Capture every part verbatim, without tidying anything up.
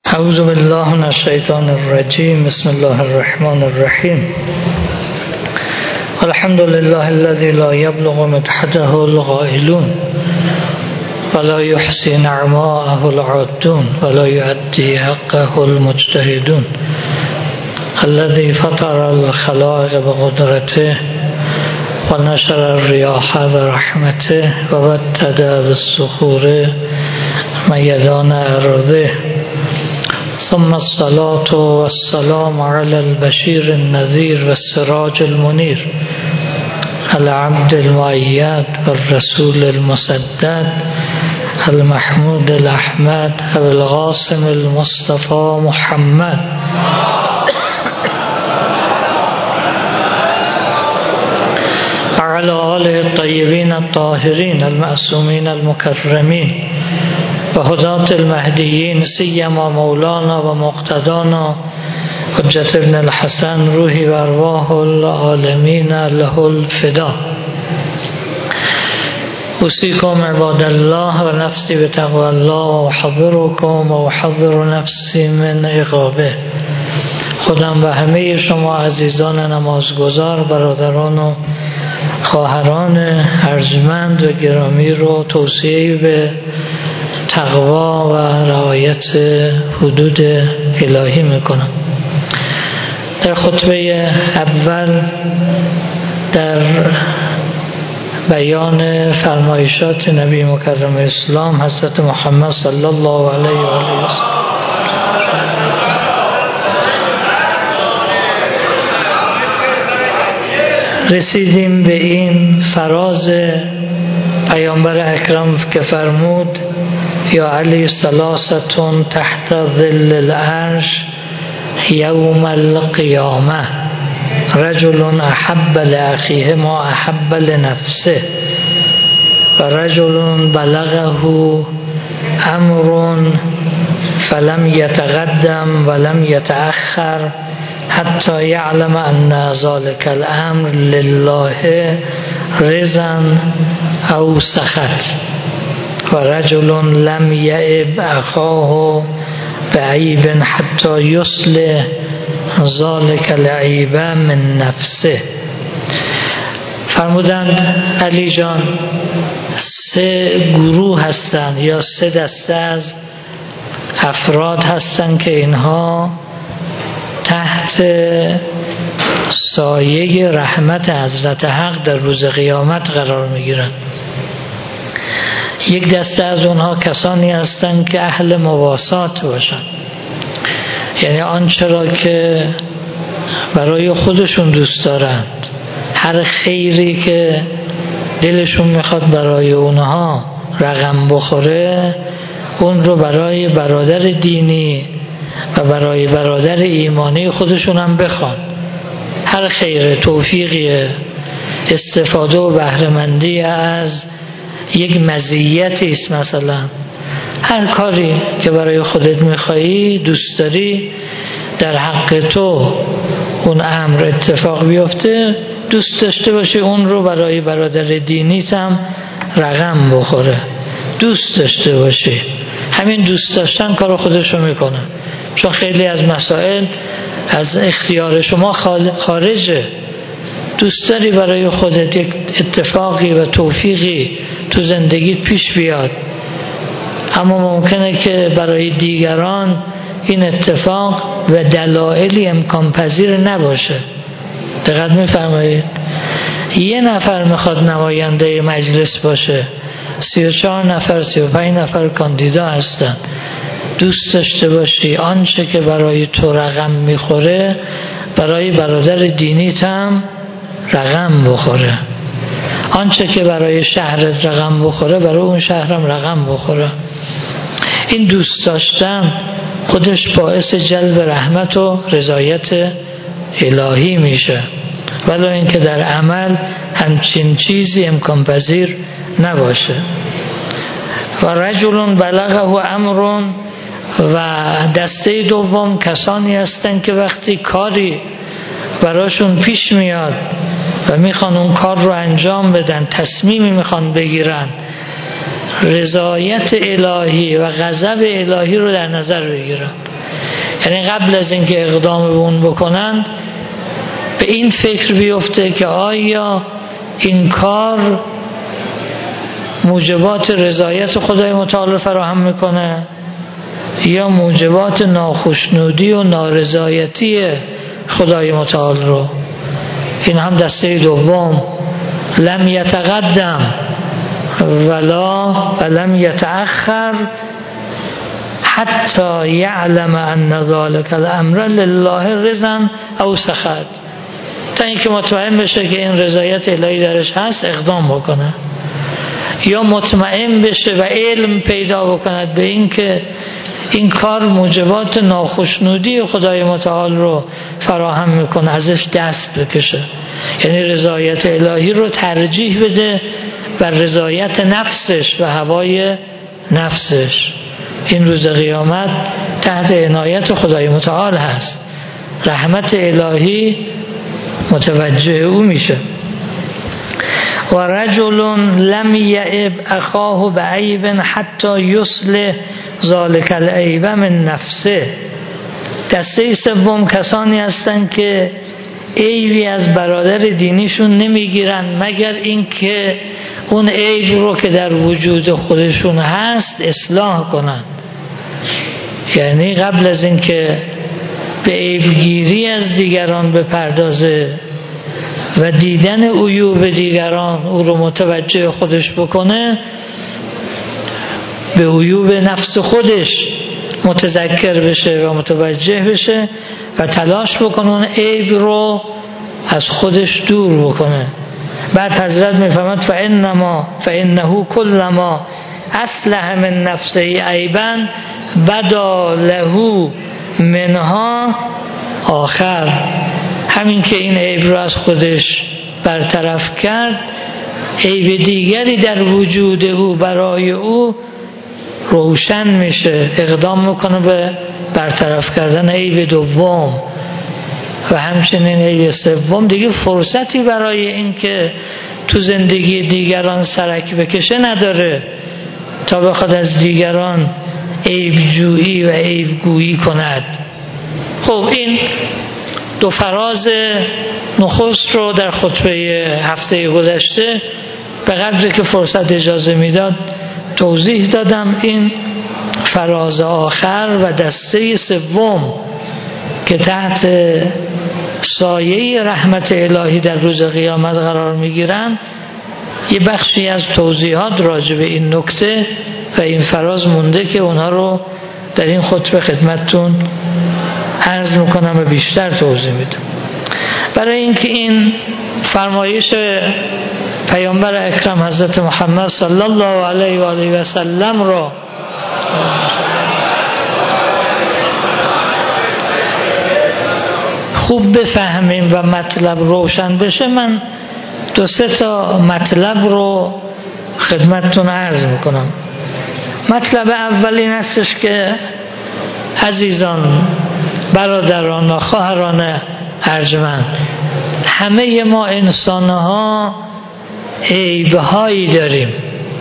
اعوذ بالله من الشیطان الرجیم. بسم الله الرحمن الرحیم. الحمد لله الذي لا يبلغ مدحته القائلون ولا يحصي نعماءه العادون ولا يؤدي حقه المجتهدون الذي فطر الخلائق بقدرته ونشر الرياح برحمته وبتدى بالصخور ميدان أرضه ثم الصلاة والسلام على البشير النذير والسراج المنير العبد المؤيد والرسول المسدد المحمود الأحمد أبي القاسم المصطفى محمد وعلى آله الطيبين الطاهرين المعصومين المكرمين وهداة المهديين سيما مولانا ومقتدانا حجة ابن الحسن روحي وارواح العالمين له الفداء. أوصيكم عباد الله ونفسي بتقوى الله وأحذركم وأحذر نفسي من عقابه. خودم و همه شما عزیزان نمازگزار، برادران و خواهران ارجمند و گرامی رو توصیه به تقوا و رعایت حدود الهی میکنم. در خطبه اول در بیان فرمایشات نبی مکرم اسلام حضرت محمد صلی الله علیه و آله و سلم رسیدیم به این فراز پیامبر اکرم که فرمود یا علی ثلاثة تحت ظل العرش یوم القیامه رجل احب لاخیه ما احب لنفسه و رجل بلغه امر فلم یتقدم ولم یتأخر حتی یعلم ان ذلك الامر لله رضا او سخط و رجل لم یعب اخاه بعیب حتی یصلح ذلك العیب من نفسه. فرمودند علی جان سه گروه هستند یا سه دسته از افراد هستند که اینها تحت سایه رحمت حضرت حق در روز قیامت قرار میگیرند. یک دسته از اونها کسانی هستند که اهل مواسات باشند، یعنی آنچه را که برای خودشون دوست دارند، هر خیری که دلشون میخواد برای اونها رقم بخوره اون رو برای برادر دینی و برای برادر ایمانی خودشون هم بخوان. هر خیر توفیقی استفاده و بهره‌مندی از یک مزیتی است، مثلا هر کاری که برای خودت میخوایی دوست داری در حق تو اون امر اتفاق بیفته، دوست داشته باشی اون رو برای برادر دینیت هم رقم بخوره، دوست داشته باشی. همین دوست داشتن کار خودشو میکنه، چون خیلی از مسائل از اختیار شما خارجه. دوست داری برای خودت یک اتفاقی و توفیقی تو زندگیت پیش بیاد، اما ممکنه که برای دیگران این اتفاق و دلایلی امکان پذیر نباشه. دقت میفرمایید؟ یه نفر میخواد نماینده مجلس باشه، سی و چهار نفر سی و پنج نفر کاندیدا هستن. دوست داشته باشی آنچه که برای تو رقم میخوره برای برادر دینیت هم رقم بخوره، آنچه که برای شهرت رقم بخوره برای اون شهرم رقم بخوره. این دوست داشتن خودش باعث جلب رحمت و رضایت الهی میشه، ولی اینکه در عمل همچین چیزی امکان پذیر نباشه. و رجل بلغه امر، و دسته دوم کسانی هستن که وقتی کاری براشون پیش میاد و میخوان اون کار رو انجام بدن، تصمیمی میخوان بگیرن، رضایت الهی و غضب الهی رو در نظر بگیرن. یعنی قبل از اینکه اقدام به اون بکنن به این فکر بیفته که آیا این کار موجبات رضایت خدای متعال فراهم میکنه یا موجبات ناخشنودی و نارضایتی خدای متعال رو. این هم دسته دوم، لم یتقدم ولا ولم یتأخر حتی یعلم ان ذلک الامر لله رضا او سخط، تا اینکه مطمئن بشه که این رضایت الهی درش هست اقدام بکنه، یا مطمئن بشه و علم پیدا بکند به این که این کار موجبات ناخشنودی خدای متعال رو فراهم میکنه، ازش دست بکشه. یعنی رضایت الهی رو ترجیح بده بر رضایت نفسش و هوای نفسش. این روز قیامت تحت عنایت خدای متعال هست، رحمت الهی متوجه او میشه. و رجل لم یعب اخاه بعیب حتی یصلح ذلک العیب من نفسه. دسته سوم کسانی هستند که عیبی از برادر دینیشون نمیگیرن مگر اینکه اون عیب رو که در وجود خودشون هست اصلاح کنن. یعنی قبل از اینکه به عیبگیری از دیگران بپردازه و دیدن عیوب دیگران او رو متوجه خودش بکنه، به عیوب نفس خودش متذکر بشه و متوجه بشه و تلاش بکنه اون عیب رو از خودش دور بکنه. بعد حضرت میفهمد فانما فانه کلما اصلح من نفسه عیبا بدا له منها آخر. همین که این عیب رو از خودش برطرف کرد، عیب دیگری در وجود او برای او روشن میشه، اقدام میکنه به برطرف کردن عیب دوم و همچنین عیب سوم. دیگه فرصتی برای این که تو زندگی دیگران سرک بکشه نداره تا بخواد از دیگران عیب جویی و عیب گویی کند. خب این دو فراز نخست رو در خطبه هفته گذشته به قدری که فرصت اجازه میداد توضیح دادم. این فراز آخر و دسته سوم که تحت سایه رحمت الهی در روز قیامت قرار میگیرن، یه بخشی از توضیحات راجع به این نکته و این فراز مونده که اونها رو در این خطبه خدمتتون عرض میکنم و بیشتر توضیح میدم. برای اینکه این فرمایش پیامبر اکرم حضرت محمد صلی الله علیه و آله و سلم را خوب بفهمیم و مطلب روشن بشه، من دو سه تا مطلب رو خدمتتون عرض میکنم. مطلب اول این هستش که عزیزان، برادران و خواهران ارجمند، همه ما انسان‌ها عیب‌هایی داریم.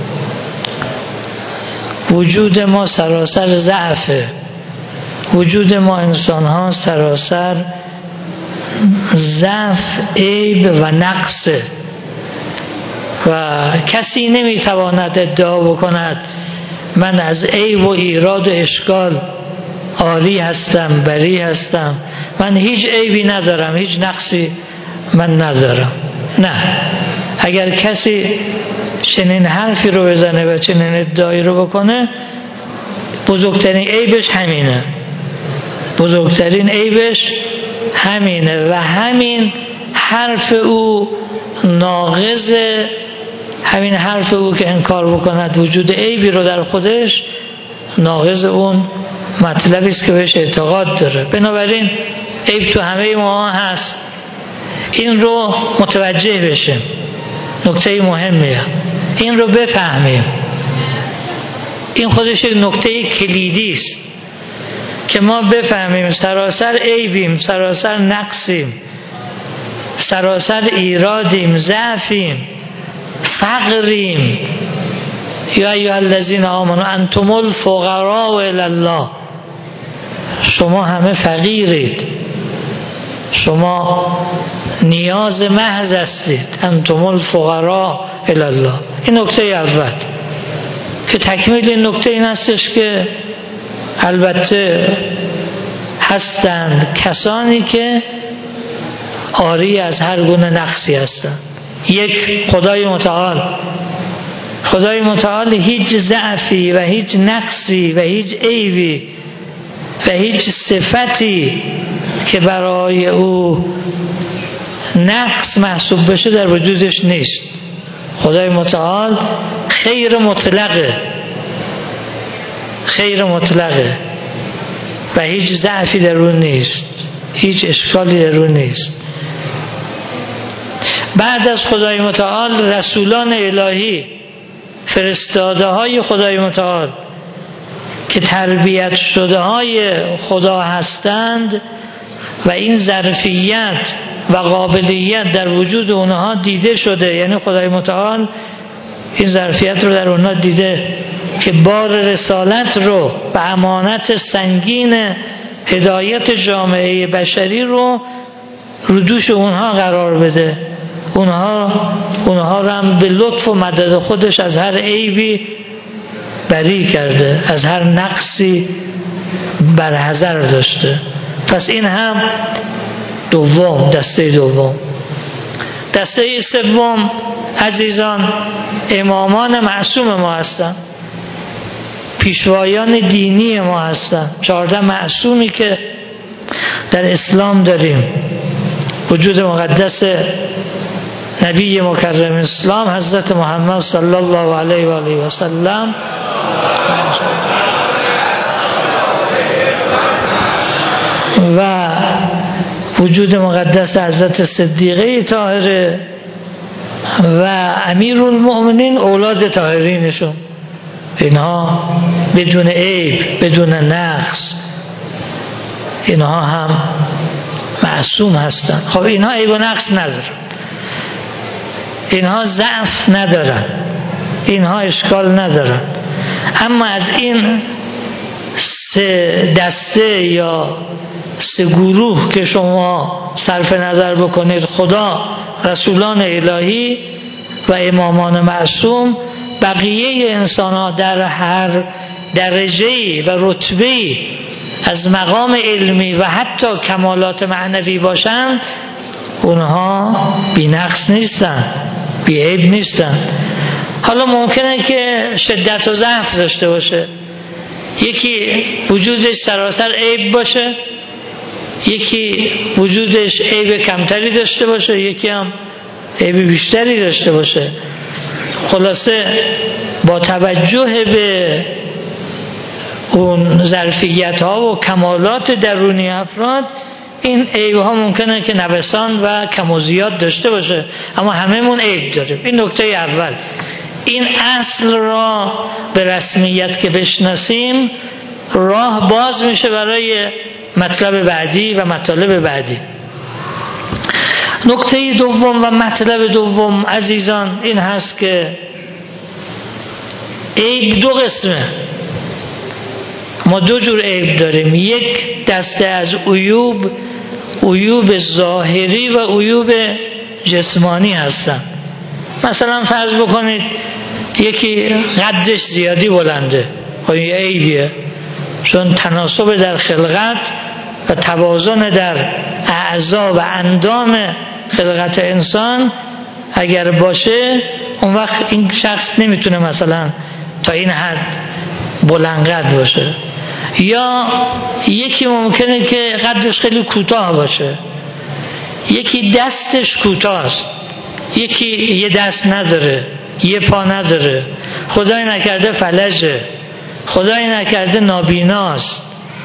وجود ما سراسر ضعفه، وجود ما انسان‌ها سراسر ضعف، عیب و نقصه و کسی نمیتواند ادعا بکند من از عیب و ایراد و اشکال عاری هستم، بری هستم، من هیچ عیبی ندارم، هیچ نقصی من ندارم. نه، اگر کسی چنین حرفی رو بزنه و چنین ادعایی رو بکنه، بزرگترین عیبش همینه، بزرگترین عیبش همینه و همین حرف او ناقضه. همین حرف او که انکار بکند وجود عیبی رو در خودش، ناقض اون مطلبی است که بهش اعتقاد داره. بنابراین عیب تو همه ما هست، این رو متوجه بشیم، نکته مهمیه، این رو بفهمیم. این خودش یک نکته کلیدی است که ما بفهمیم سراسر عیبیم، سراسر نقصیم، سراسر ایرادیم، ضعفیم، فقریم. یا ایها الذین آمنوا انتم الفقراء الی الله. شما همه فقیرید، شما نیاز محض هستید، انتم الفقراء الی الله. این نکته اول که تکمیل این نکته این هستش که البته هستند کسانی که عاری از هر گونه نقصی هستند. یک، خدای متعال. خدای متعال هیچ ضعفی و هیچ نقصی و هیچ عیبی و هیچ صفتی که برای او نقص محسوب بشه در وجودش نیست. خدای متعال خیر مطلقه، خیر مطلقه و هیچ ضعفی در اون نیست، هیچ اشکالی در اون نیست. بعد از خدای متعال رسولان الهی، فرستاده های خدای متعال که تربیت شده های خدا هستند و این ظرفیت و قابلیت در وجود اونها دیده شده، یعنی خدای متعال این ظرفیت رو در اونها دیده که بار رسالت رو و امانت سنگین هدایت جامعه بشری رو رو دوش اونها قرار بده. اونها اونها رو هم به لطف و مدد خودش از هر عیبی بری کرده، از هر نقصی برحذر داشته. پس این هم دوم، دسته دوم. دسته سوم عزیزان امامان معصوم ما هستند، پیشوایان دینی ما هستند. چهارده معصومی که در اسلام داریم، وجود مقدس نبی مکرم اسلام حضرت محمد صلی الله علیه و آله و سلم و وجود مقدس حضرت صدیقه طاهره و امیرالمؤمنین اولاد طاهرینشون، اینها بدون عیب بدون نقص اینها هم معصوم هستند. خب اینها عیب و نقص ندارن، اینها ضعف ندارن، اینها اشکال ندارن. اما از این سه دسته یا سه گروه که شما صرف نظر بکنید، خدا، رسولان الهی و امامان معصوم، بقیه انسان ها در هر درجه‌ای و رتبه‌ای از مقام علمی و حتی کمالات معنوی باشند، اونها بی نقص نیستن، بی عیب نیستن. حالا ممکنه که شدت و ضعف داشته باشه، یکی وجودش سراسر عیب باشه، یکی وجودش عیب کمتری داشته باشه، یکی هم عیب بیشتری داشته باشه. خلاصه با توجه به اون ظرفیت ها و کمالات درونی افراد، این عیب ها ممکنه که نوسان و کم و زیاد داشته باشه، اما هممون عیب داریم. این نکته اول. این اصل را به رسمیت که بشناسیم، راه باز میشه برای مطلب بعدی و مطالب بعدی. نکته دوم و مطلب دوم عزیزان این هست که عیب دو قسمه. ما دو جور عیب داریم. یک دسته از عیوب، عیوب ظاهری و عیوب جسمانی هستن. مثلا فرض بکنید یکی قدش زیادی بلنده، خب این عیبیه، چون تناسب در خلقت و توازن در اعضا و اندام خلقت انسان اگر باشه، اون وقت این شخص نمیتونه مثلا تا این حد بلند قد باشه. یا یکی ممکنه که قدش خیلی کوتاه باشه، یکی دستش کوتاه است، یکی یه dast نداره، یه پا نداره، خدای نکرده فلجه، خدای نکرده نابیناست،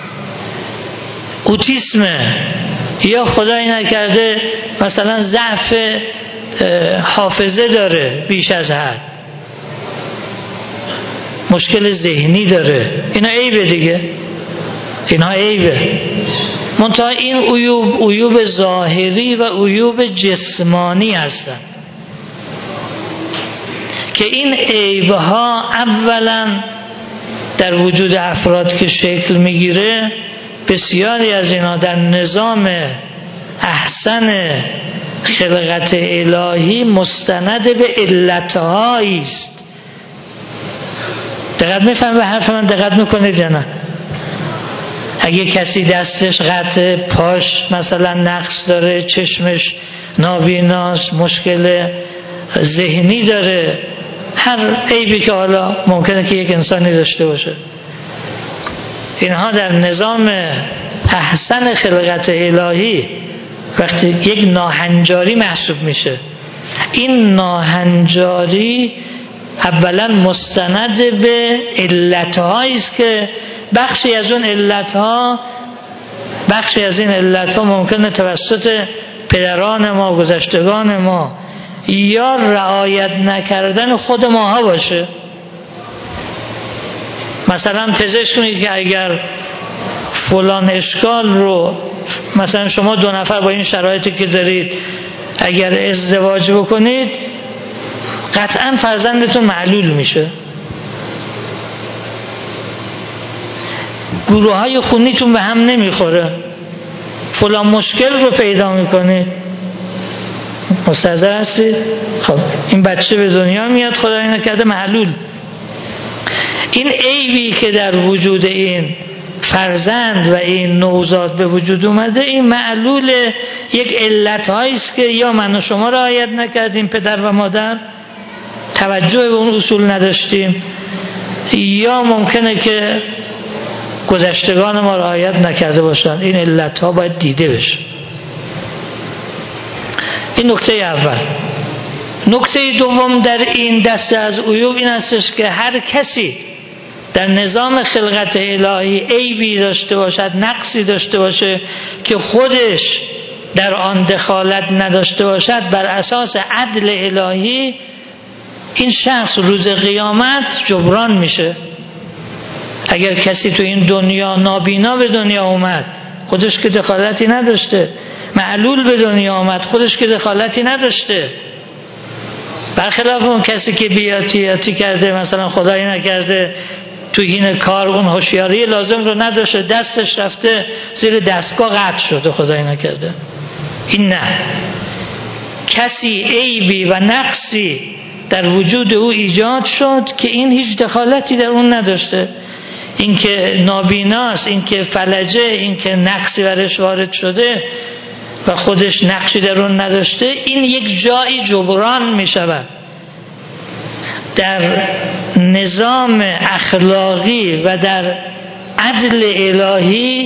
اوتیسمه، یا خدای نکرده مثلا ضعف حافظه داره بیش از حد، مشکل ذهنی داره. اینا عیبه دیگه، اینا عیبه. منتها این عیوب عیوب ظاهری و عیوب جسمانی هستن که این عیبها اولا در وجود افراد که شکل میگیره بسیاری از اینا در نظام احسن خلقت الهی مستند به علتهایی است. دقت میفهمید به حرف من؟ دقت میکنید یا نه؟ اگه کسی دستش قطع، پاش مثلا نقص داره، چشمش نابیناست، مشکل ذهنی داره، هر عیبی که حالا ممکنه که یک انسانی داشته باشه، اینها در نظام احسن خلقت الهی وقتی یک ناهنجاری محسوب میشه، این ناهنجاری اولا مستند به علتهایی است که بخشی از اون علتها بخشی از این علتها ممکنه توسط پدران ما، گذشتگان ما یا رعایت نکردن خود ماها باشه. مثلا پزشک میگه که اگر فلان اشکال رو، مثلا شما دو نفر با این شرایطی که دارید اگر ازدواج بکنید قطعا فرزندتون معلول میشه، گروه های خونیتون به هم نمیخوره، فلان مشکل رو پیدا میکنید. مستحضر هستید؟ خب این بچه به دنیا میاد، خدا اینو کرده معلول. این عیبی که در وجود این فرزند و این نوزاد به وجود اومده، این معلول یک علت هایی است که یا من و شما رعایت نکردیم، پدر و مادر توجه به اون اصول نداشتیم، یا ممکنه که گذشتگان ما رعایت نکرده باشند. این علت ها باید دیده بشه. این نکته اول. نکته دوم در این دسته از عیوب این استش که هر کسی در نظام خلقت الهی عیبی داشته باشد، نقصی داشته باشه که خودش در آن دخالت نداشته باشد، بر اساس عدل الهی این شخص روز قیامت جبران میشه. اگر کسی تو این دنیا نابینا به دنیا اومد، خودش که دخالتی نداشته، معلول به دنیا آمد، خودش که دخالتی نداشته، برخلاف اون کسی که بیاتیاتی کرده، مثلا خدایی نکرده تو این کار اون هوشیاری لازم رو نداشته، دستش رفته زیر دستگاه قطع شده، خدایی نکرده. این نه، کسی عیبی و نقصی در وجود او ایجاد شد که این هیچ دخالتی در اون نداشته، این که نابیناست، این که فلجه، این که نقصی برش وارد شده و خودش نقشی در اون نداشته، این یک جایی جبران می شود. در نظام اخلاقی و در عدل الهی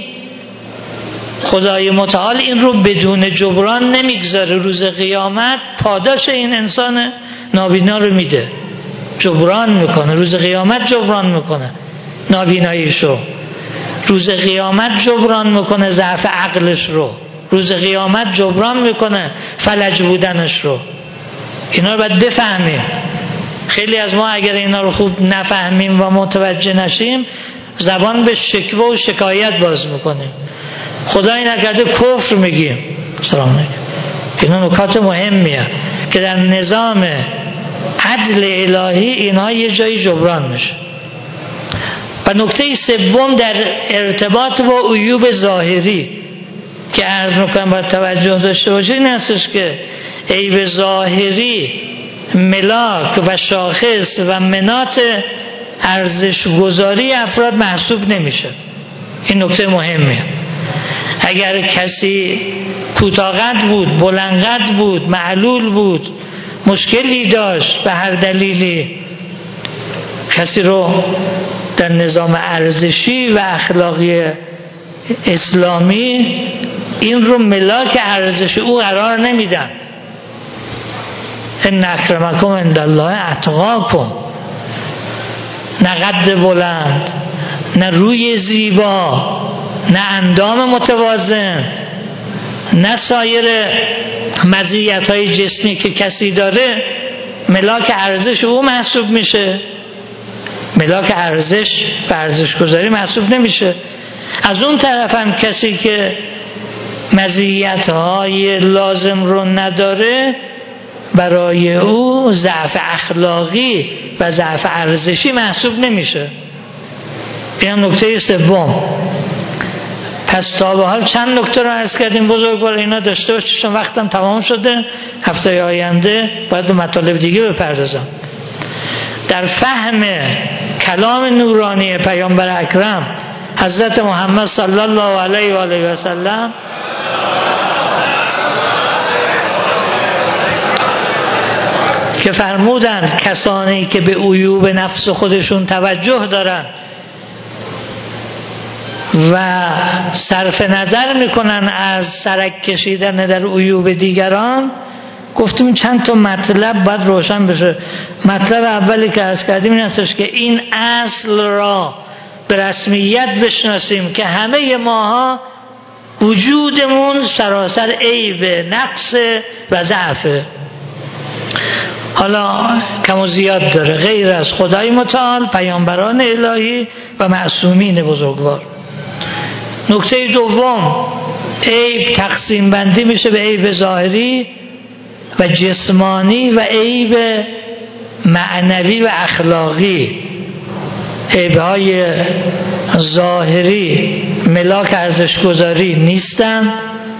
خدای متعال این رو بدون جبران نمیگذاره. روز قیامت پاداش این انسان نابینا رو میده، جبران میکنه. روز قیامت جبران میکنه نابیناییشو، روز قیامت جبران میکنه ضعف عقلش رو، روز قیامت جبران میکنه فلج بودنش رو. اینا رو باید بفهمیم. خیلی از ما اگر اینا رو خوب نفهمیم و متوجه نشیم، زبان به شکوه و شکایت باز میکنیم، خدایی نکرده کفر میگیم. سلام علیکم. اینا نکات مهمیه که در نظام عدل الهی اینها یه جایی جبران میشه. و نکته سوم در ارتباط با عیوب ظاهری که عرض میکنم باید توجه داشته باشه این هستش که عیب ظاهری ملاک و شاخص و منات ارزش گذاری افراد محسوب نمیشه. این نکته مهمیه. اگر کسی کوتاه‌قد بود، بلندقد بود، معلول بود، مشکلی داشت به هر دلیلی، کسی رو در نظام ارزشی و اخلاقی اسلامی این رو ملاک ارزشی او قرار نمیدن. ان اکرمکم عند الله اتقاکم. نه قد بلند، نه روی زیبا، نه اندام متوازن، نه سایر مزیت‌های جسمی که کسی داره ملاک ارزش او محسوب میشه. ملاک ارزش و ارزش گذاری محسوب نمیشه. از اون طرف هم کسی که مزیت‌های لازم رو نداره، برای او ضعف اخلاقی و ضعف ارزشی محسوب نمیشه. این هم نکته سوم. پس تا به حال چند نکته رو عرض کردیم بزرگوار، اینا داشته باشید چون وقتم تمام شده. هفته آینده باید به مطالب دیگه بپردازم. در فهم کلام نورانی پیامبر اکرم حضرت محمد صلی الله علیه و آله و سلم که فرمودند کسانی که به عیوب نفس خودشون توجه دارن و صرف نظر میکنن از سرک کشیدن در عیوب دیگران، گفتیم چند تا مطلب باید روشن بشه. مطلب اولی که عرض کردیم این هستش که این اصل را به رسمیت بشناسیم که همه ماها وجودمون سراسر عیب، نقص و ضعفه. حالا کم و زیاد داره، غیر از خدای متعال، پیامبران الهی و معصومین بزرگوار. نکته دوم، عیب تقسیم بندی میشه به عیب ظاهری و جسمانی و عیب معنوی و اخلاقی. عیب‌های ظاهری ملاک ارزش‌گذاری نیستن.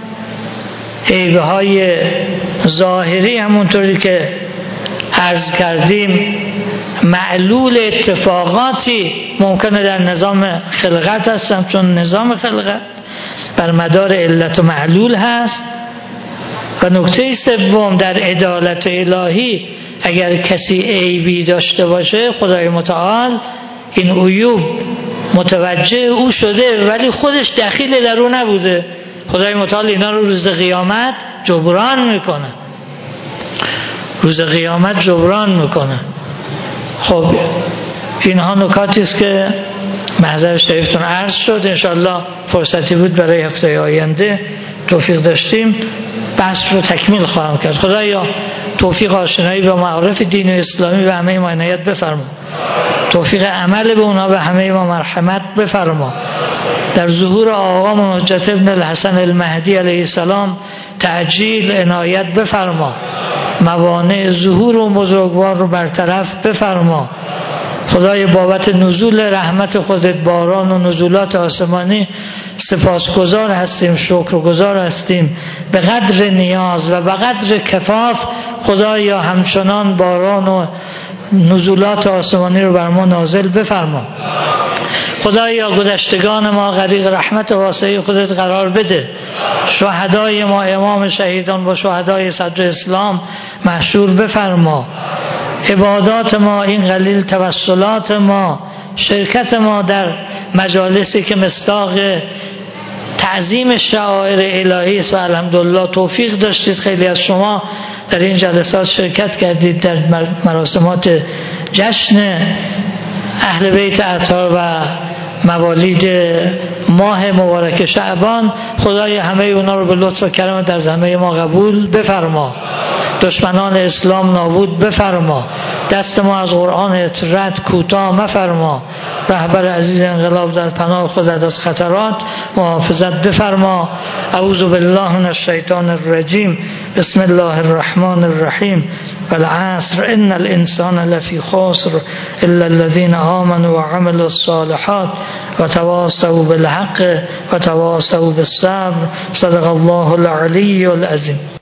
عیب‌های ظاهری همونطوری که عرض کردیم معلول اتفاقاتی ممکنه در نظام خلقت هستن، چون نظام خلقت بر مدار علت و معلول هست. و نکته سوم، در عدالت الهی اگر کسی عیبی داشته باشه، خدای متعال این عیوب متوجه او شده ولی خودش دخیل در او نبوده، خدای متعال اینا رو روز قیامت جبران میکنه. روز قیامت جبران میکنه. خب اینها نکاتی است که محضر شریفتون عرض شد. انشاءالله فرصتی بود برای هفته آینده توفیق داشتیم بحث رو تکمیل خواهم کرد. خدایا توفیق آشنایی با معارف دین اسلامی و همه ما عنایت بفرما، توفیق عمل به اونها به همه ما مرحمت بفرما. در ظهور آقا حجت ابن الحسن المهدی علیه السلام تعجیل عنایت بفرما، موانع ظهور و بزرگوار رو برطرف بفرما. خدای بابت نزول رحمت خودت، باران و نزولات آسمانی سپاسگزار هستیم، شکرگزار هستیم. به قدر نیاز و به قدر کفاف خدایا همچنان باران و نزولات آسمانی رو بر ما نازل بفرما. خدایا گذشتگان ما غریق رحمت واسعی خودت قرار بده. شهدای ما امام شهیدان با شهدای صدر اسلام محشور بفرما. عبادات ما این قلیل، توسلات ما، شرکت ما در مجالسی که مصداق تعظیم شعائر الهی است و الحمدلله توفیق داشتید خیلی از شما در این جلسات شرکت کردید، در مراسمات جشن اهل بیت اطهار و موالید ماه مبارک شعبان. خدای همه اونا رو به لطف و کرمت از همه ما قبول بفرما. دشمنان اسلام نابود بفرما. دست ما از قرآن اطرت کوتاه مفرما. رهبر عزیز انقلاب در پناه خودت از خطرات محافظت بفرما. اعوذ بالله من الشیطان الرجیم. بسم الله الرحمن الرحیم. والعصر ان الانسان لفی خسر الا الذين آمنوا وعملوا الصالحات وتواصوا بالحق وتواصوا بالصبر. صدق الله العلی العظیم.